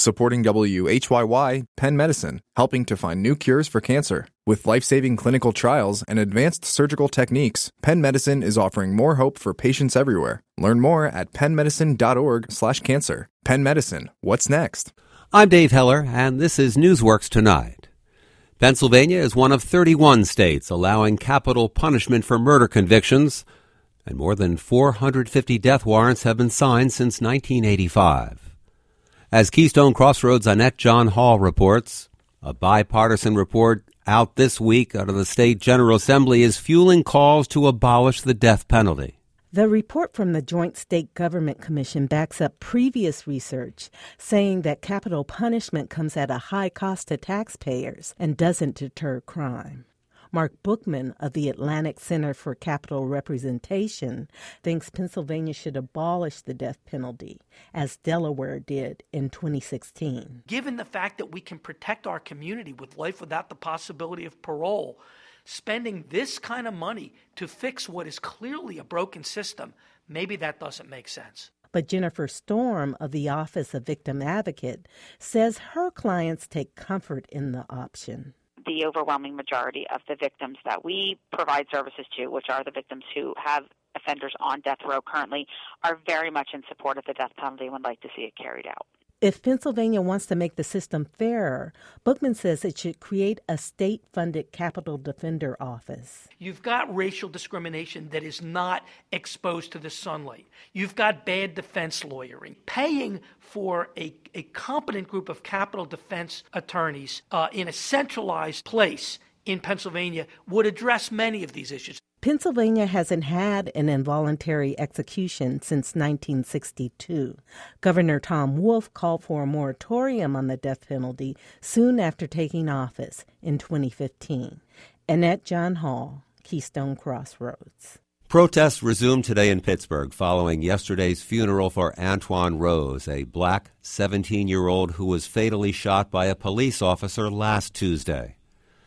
Supporting WHYY, Penn Medicine, helping to find new cures for cancer. With life-saving clinical trials and advanced surgical techniques, Penn Medicine is offering more hope for patients everywhere. Learn more at pennmedicine.org/cancer. Penn Medicine, what's next? I'm Dave Heller, and this is Newsworks Tonight. Pennsylvania is one of 31 states allowing capital punishment for murder convictions, and more than 450 death warrants have been signed since 1985. As Keystone Crossroads' Annette John Hall reports, a bipartisan report out this week out of the State General Assembly is fueling calls to abolish the death penalty. The report from the Joint State Government Commission backs up previous research saying that capital punishment comes at a high cost to taxpayers and doesn't deter crime. Mark Bookman of the Atlantic Center for Capital Representation thinks Pennsylvania should abolish the death penalty, as Delaware did in 2016. Given the fact that we can protect our community with life without the possibility of parole, spending this kind of money to fix what is clearly a broken system, maybe that doesn't make sense. But Jennifer Storm of the Office of Victim Advocate says her clients take comfort in the option. The overwhelming majority of the victims that we provide services to, which are the victims who have offenders on death row currently, are very much in support of the death penalty and would like to see it carried out. If Pennsylvania wants to make the system fairer, Bookman says it should create a state-funded capital defender office. You've got racial discrimination that is not exposed to the sunlight. You've got bad defense lawyering. Paying for a competent group of capital defense attorneys in a centralized place in Pennsylvania would address many of these issues. Pennsylvania hasn't had an involuntary execution since 1962. Governor Tom Wolf called for a moratorium on the death penalty soon after taking office in 2015. Annette John Hall, Keystone Crossroads. Protests resumed today in Pittsburgh following yesterday's funeral for Antwon Rose, a black 17-year-old who was fatally shot by a police officer last Tuesday.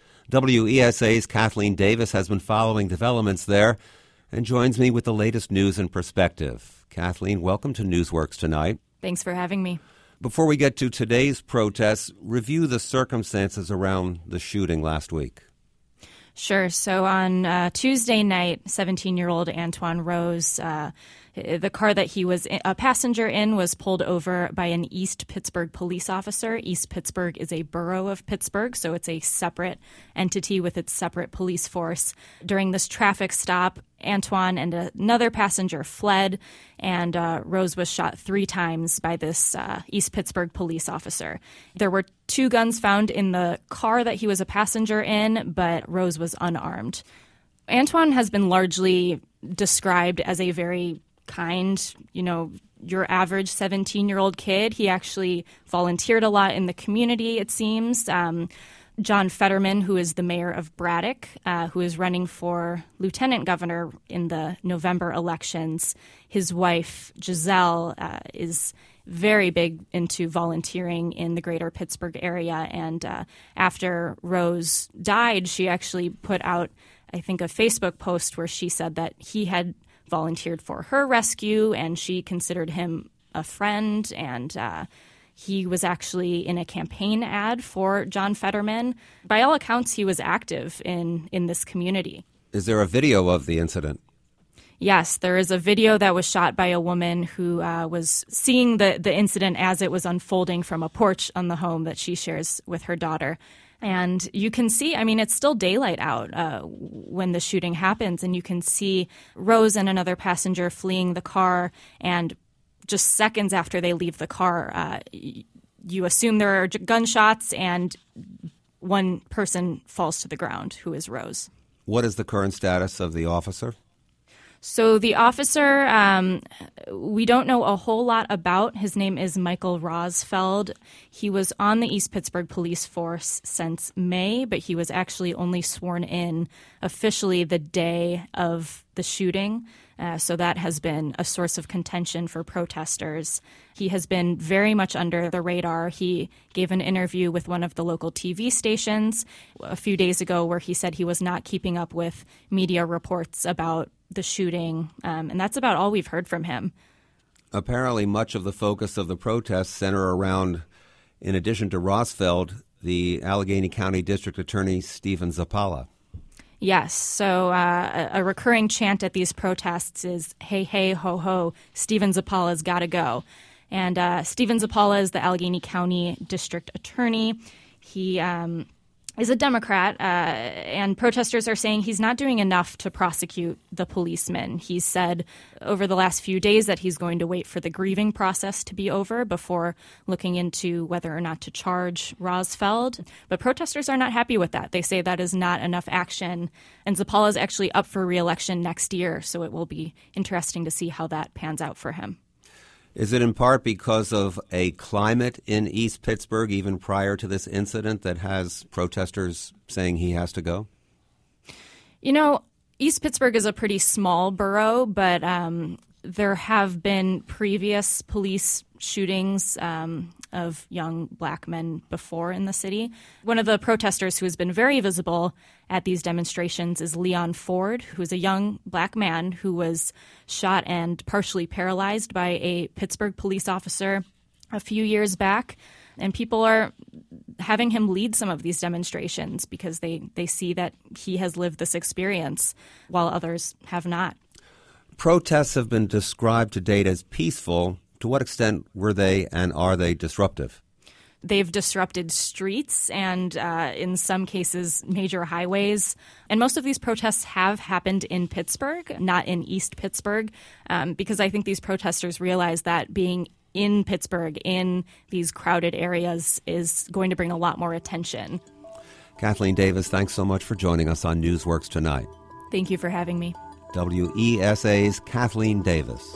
WESA's Kathleen Davis has been following developments there and joins me with the latest news and perspective. Kathleen, welcome to Newsworks Tonight. Thanks for having me. Before we get to today's protests, review the circumstances around the shooting last week. Sure. So on Tuesday night, 17-year-old Antwon Rose, the car that he was a passenger in was pulled over by an East Pittsburgh police officer. East Pittsburgh is a borough of Pittsburgh, so it's a separate entity with its separate police force. During this traffic stop, Antwon and another passenger fled, and Rose was shot 3 times by this East Pittsburgh police officer. There were 2 guns found in the car that he was a passenger in, but Rose was unarmed. Antwon has been largely described as a very kind, your average 17-year-old kid. He actually volunteered a lot in the community, it seems. John Fetterman, who is the mayor of Braddock, who is running for lieutenant governor in the November elections, his wife, Giselle, is very big into volunteering in the greater Pittsburgh area. And after Rose died, she actually put out, I think, a Facebook post where she said that he had volunteered for her rescue, and she considered him a friend, and he was actually in a campaign ad for John Fetterman. By all accounts, he was active in this community. Is there a video of the incident? Yes, there is a video that was shot by a woman who was seeing the incident as it was unfolding from a porch on the home that she shares with her daughter. And you can see, it's still daylight out when the shooting happens, and you can see Rose and another passenger fleeing the car, and just seconds after they leave the car, you assume there are gunshots, and one person falls to the ground, who is Rose. What is the current status of the officer? So the officer, we don't know a whole lot about. His name is Michael Rosfeld. He was on the East Pittsburgh Police Force since May, but he was actually only sworn in officially the day of the shooting. So that has been a source of contention for protesters. He has been very much under the radar. He gave an interview with one of the local TV stations a few days ago where he said he was not keeping up with media reports about the shooting, and that's about all we've heard from him. Apparently, much of the focus of the protests center around in addition to Rosfeld, the Allegheny County District Attorney Stephen Zappala. Yes. So a recurring chant at these protests is, hey, hey, ho, ho, Stephen Zappala's got to go. And Stephen Zappala is the Allegheny County District Attorney. He is a Democrat, and protesters are saying he's not doing enough to prosecute the policemen. He's said over the last few days that he's going to wait for the grieving process to be over before looking into whether or not to charge Rosfeld. But protesters are not happy with that. They say that is not enough action. And Zappala is actually up for re-election next year, so it will be interesting to see how that pans out for him. Is it in part because of a climate in East Pittsburgh, even prior to this incident, that has protesters saying he has to go? You know, East Pittsburgh is a pretty small borough, but there have been previous police shootings of young black men before in the city. One of the protesters who has been very visible at these demonstrations is Leon Ford, who is a young black man who was shot and partially paralyzed by a Pittsburgh police officer a few years back. And people are having him lead some of these demonstrations because they see that he has lived this experience while others have not. Protests have been described to date as peaceful. To what extent were they and are they disruptive? They've disrupted streets and, in some cases, major highways. And most of these protests have happened in Pittsburgh, not in East Pittsburgh, because I think these protesters realize that being in Pittsburgh, in these crowded areas, is going to bring a lot more attention. Kathleen Davis, thanks so much for joining us on Newsworks Tonight. Thank you for having me. WESA's Kathleen Davis.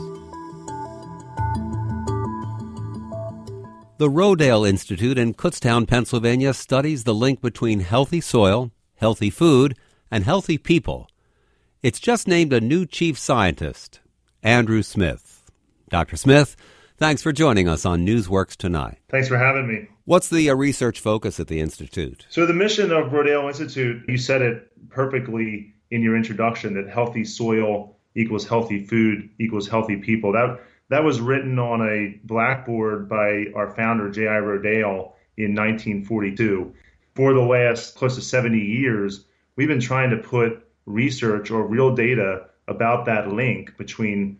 The Rodale Institute in Kutztown, Pennsylvania, studies the link between healthy soil, healthy food, and healthy people. It's just named a new chief scientist, Andrew Smith. Dr. Smith, thanks for joining us on Newsworks Tonight. Thanks for having me. What's the research focus at the Institute? So the mission of Rodale Institute, you said it perfectly in your introduction, that healthy soil equals healthy food equals healthy people. That was written on a blackboard by our founder, J.I. Rodale, in 1942. For the last close to 70 years, we've been trying to put research or real data about that link between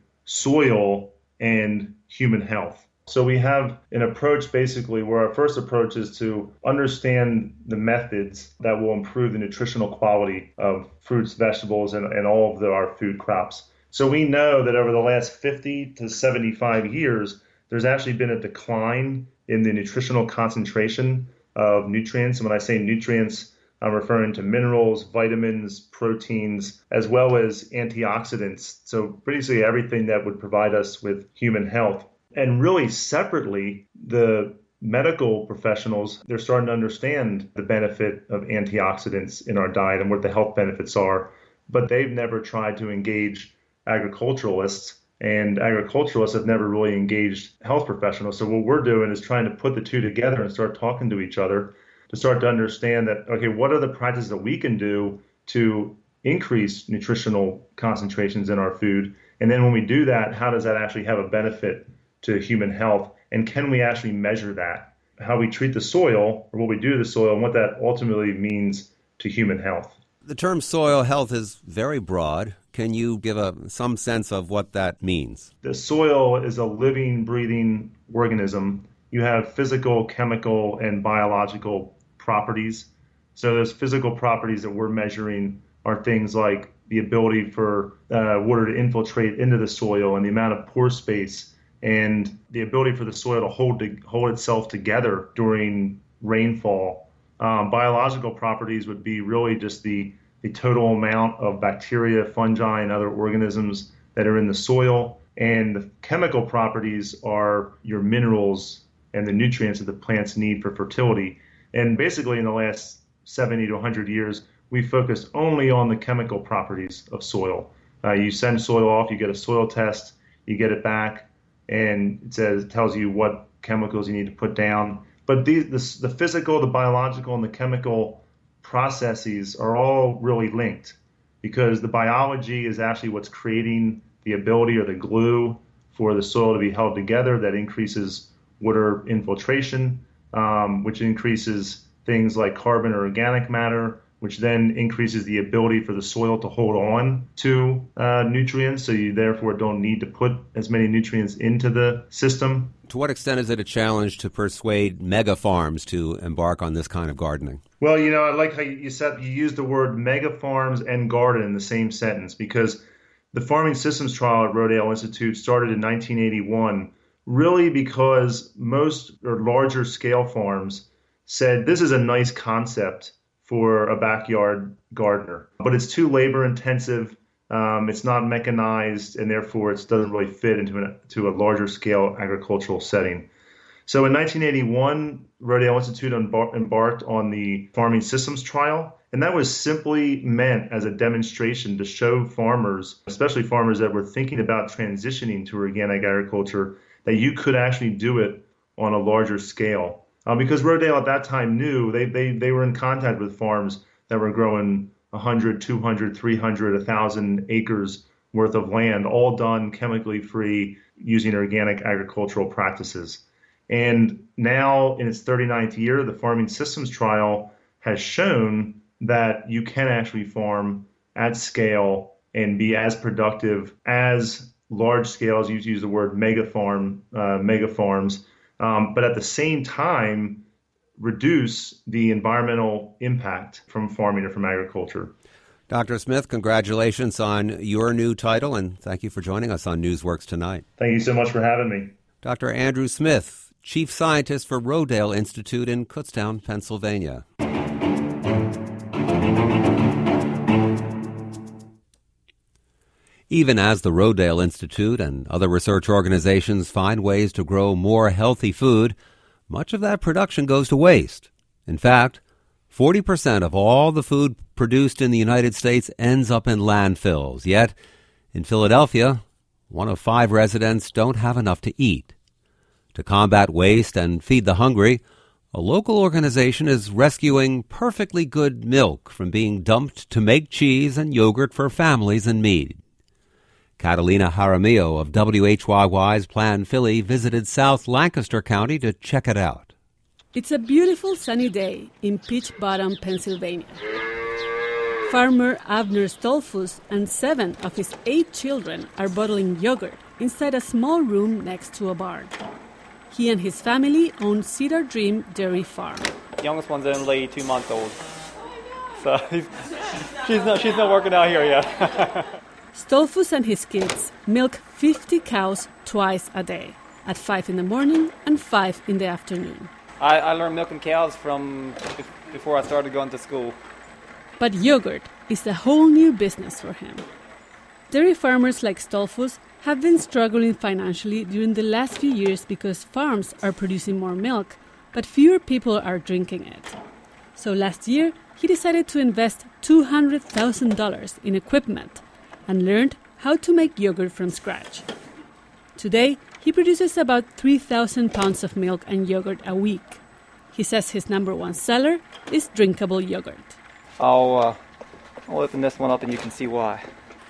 soil and human health. So we have an approach basically where our first approach is to understand the methods that will improve the nutritional quality of fruits, vegetables, and all of our food crops. So we know that over the last 50 to 75 years, there's actually been a decline in the nutritional concentration of nutrients. And when I say nutrients, I'm referring to minerals, vitamins, proteins, as well as antioxidants. So basically everything that would provide us with human health. And really separately, the medical professionals, they're starting to understand the benefit of antioxidants in our diet and what the health benefits are. But they've never tried to engage agriculturalists, and agriculturalists have never really engaged health professionals. So what we're doing is trying to put the two together and start talking to each other to start to understand that, okay, what are the practices that we can do to increase nutritional concentrations in our food? And then when we do that, how does that actually have a benefit to human health? And can we actually measure that? How we treat the soil, or what we do to the soil, and what that ultimately means to human health. The term soil health is very broad. Can you give some sense of what that means? The soil is a living, breathing organism. You have physical, chemical, and biological properties. So those physical properties that we're measuring are things like the ability for water to infiltrate into the soil and the amount of pore space and the ability for the soil to hold itself together during rainfall. Biological properties would be really just the total amount of bacteria, fungi, and other organisms that are in the soil. And the chemical properties are your minerals and the nutrients that the plants need for fertility. And basically in the last 70 to 100 years, we focused only on the chemical properties of soil. You send soil off, you get a soil test, you get it back, and it tells you what chemicals you need to put down. But the physical, the biological, and the chemical processes are all really linked, because the biology is actually what's creating the ability or the glue for the soil to be held together that increases water infiltration. which increases things like carbon or organic matter, which then increases the ability for the soil to hold on to nutrients, so you therefore don't need to put as many nutrients into the system. To what extent is it a challenge to persuade mega farms to embark on this kind of gardening? Well, I like how you used the word mega farms and garden in the same sentence, because the Farming Systems Trial at Rodale Institute started in 1981, really because most or larger scale farms said this is a nice concept for a backyard gardener, but it's too labor intensive. It's not mechanized, and therefore it doesn't really fit into a larger scale agricultural setting. So in 1981, Rodale Institute embarked on the Farming Systems Trial, and that was simply meant as a demonstration to show farmers, especially farmers that were thinking about transitioning to organic agriculture, that you could actually do it on a larger scale. Because Rodale at that time knew they were in contact with farms that were growing 100, 200, 300, 1,000 acres worth of land, all done chemically free using organic agricultural practices. And now in its 39th year, the Farming Systems Trial has shown that you can actually farm at scale and be as productive as large scales. You use the word mega farms, but at the same time, reduce the environmental impact from farming or from agriculture. Dr. Smith, congratulations on your new title, and thank you for joining us on Newsworks tonight. Thank you so much for having me. Dr. Andrew Smith, Chief Scientist for Rodale Institute in Kutztown, Pennsylvania. Even as the Rodale Institute and other research organizations find ways to grow more healthy food, much of that production goes to waste. In fact, 40% of all the food produced in the United States ends up in landfills. Yet, in Philadelphia, 1 of 5 residents don't have enough to eat. To combat waste and feed the hungry, a local organization is rescuing perfectly good milk from being dumped to make cheese and yogurt for families in need. Catalina Jaramillo of WHYY's Plan Philly visited South Lancaster County to check it out. It's a beautiful sunny day in Peach Bottom, Pennsylvania. Farmer Avner Stolfus and 7 of his 8 children are bottling yogurt inside a small room next to a barn. He and his family own Cedar Dream Dairy Farm. The youngest one's only 2 months old, so she's not working out here yet. Stolfus and his kids milk 50 cows twice a day, at 5 in the morning and 5 in the afternoon. I learned milking cows from before I started going to school. But yogurt is a whole new business for him. Dairy farmers like Stolfus have been struggling financially during the last few years because farms are producing more milk, but fewer people are drinking it. So last year, he decided to invest $200,000 in equipment and learned how to make yogurt from scratch. Today, he produces about 3,000 pounds of milk and yogurt a week. He says his number one seller is drinkable yogurt. I'll open this one up and you can see why.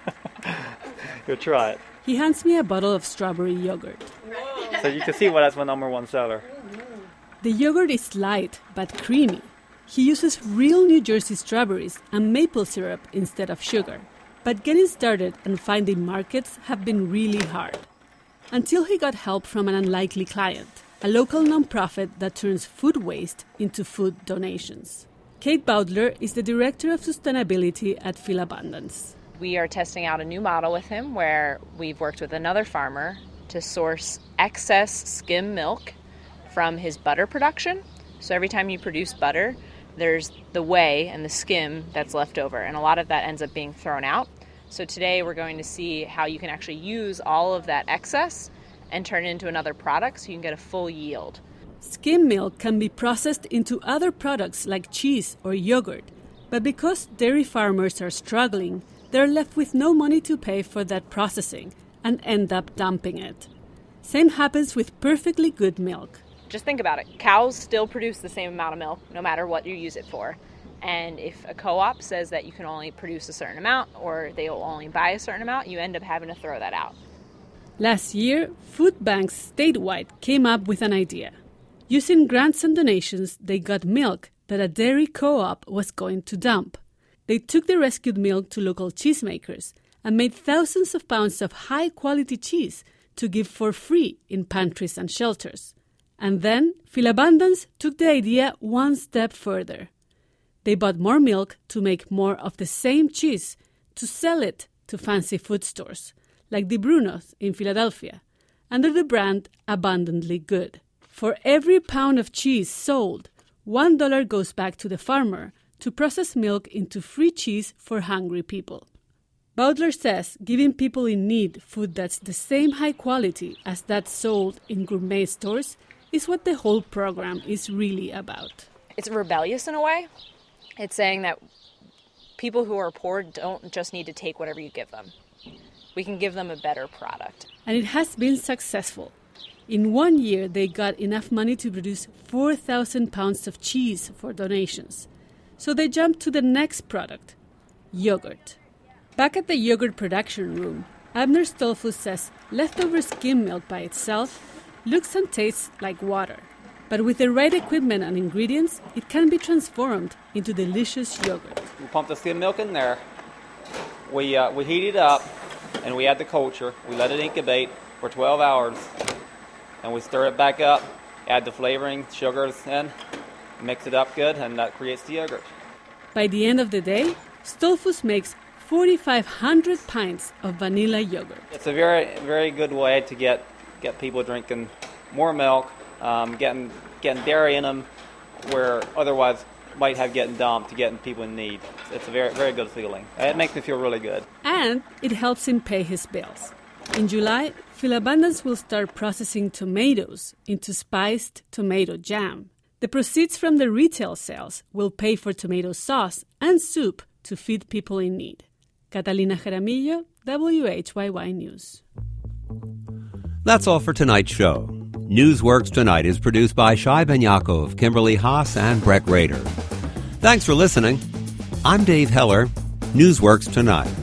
You'll try it. He hands me a bottle of strawberry yogurt. So you can see why that's my number one seller. The yogurt is light but creamy. He uses real New Jersey strawberries and maple syrup instead of sugar. But getting started and finding markets have been really hard. Until he got help from an unlikely client, a local nonprofit that turns food waste into food donations. Kate Bowdler is the Director of Sustainability at Philabundance. We are testing out a new model with him where we've worked with another farmer to source excess skim milk from his butter production. So every time you produce butter, there's the whey and the skim that's left over, and a lot of that ends up being thrown out. So today we're going to see how you can actually use all of that excess and turn it into another product so you can get a full yield. Skim milk can be processed into other products like cheese or yogurt, but because dairy farmers are struggling, they're left with no money to pay for that processing and end up dumping it. Same happens with perfectly good milk. Just think about it. Cows still produce the same amount of milk no matter what you use it for. And if a co-op says that you can only produce a certain amount or they will only buy a certain amount, you end up having to throw that out. Last year, food banks statewide came up with an idea. Using grants and donations, they got milk that a dairy co-op was going to dump. They took the rescued milk to local cheesemakers and made thousands of pounds of high-quality cheese to give for free in pantries and shelters. And then Philabundance took the idea one step further. They bought more milk to make more of the same cheese to sell it to fancy food stores, like Di Bruno's in Philadelphia, under the brand Abundantly Good. For every pound of cheese sold, $1 goes back to the farmer to process milk into free cheese for hungry people. Bowdler says giving people in need food that's the same high quality as that sold in gourmet stores is what the whole program is really about. It's rebellious in a way. It's saying that people who are poor don't just need to take whatever you give them. We can give them a better product. And it has been successful. In 1 year, they got enough money to produce 4,000 pounds of cheese for donations. So they jumped to the next product, yogurt. Back at the yogurt production room, Abner Stolfus says leftover skim milk by itself looks and tastes like water. But with the right equipment and ingredients, it can be transformed into delicious yogurt. We pump the skim milk in there. We heat it up, and we add the culture. We let it incubate for 12 hours, and we stir it back up, add the flavoring, sugars in, mix it up good, and that creates the yogurt. By the end of the day, Stolfus makes 4,500 pints of vanilla yogurt. It's a very, very good way to get people drinking more milk, getting dairy in them where otherwise might have getting dumped, to getting people in need. It's a very, very good feeling. It makes me feel really good. And it helps him pay his bills. In July, Philabundance will start processing tomatoes into spiced tomato jam. The proceeds from the retail sales will pay for tomato sauce and soup to feed people in need. Catalina Jaramillo, WHYY News. That's all for tonight's show. Newsworks Tonight is produced by Shai Ben-Yaakov, Kimberly Haas, and Brett Rader. Thanks for listening. I'm Dave Heller. Newsworks Tonight.